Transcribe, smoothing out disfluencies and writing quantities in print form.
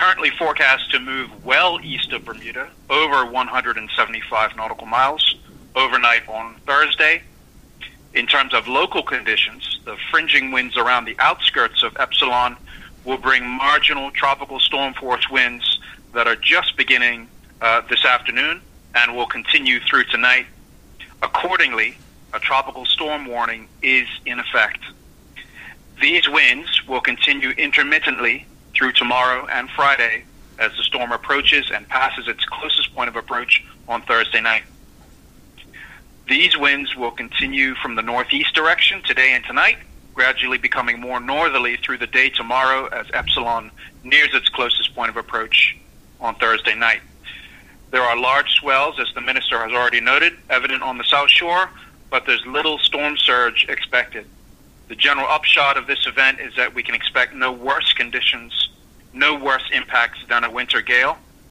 currently forecast to move well east of Bermuda, over 175 nautical miles, overnight on Thursday. In terms of local conditions, the fringing winds around the outskirts of Epsilon will bring marginal tropical storm force winds that are just beginning this afternoon and will continue through tonight. Accordingly, a tropical storm warning is in effect. These winds will continue intermittently through tomorrow and Friday as the storm approaches and passes its closest point of approach on Thursday night. These winds will continue from the northeast direction today and tonight, gradually becoming more northerly through the day tomorrow as Epsilon nears its closest point of approach on Thursday night. There are large swells, as the minister has already noted, evident on the south shore, but there's little storm surge expected. The general upshot of this event is that we can expect no worse conditions, no worse impacts than a winter gale.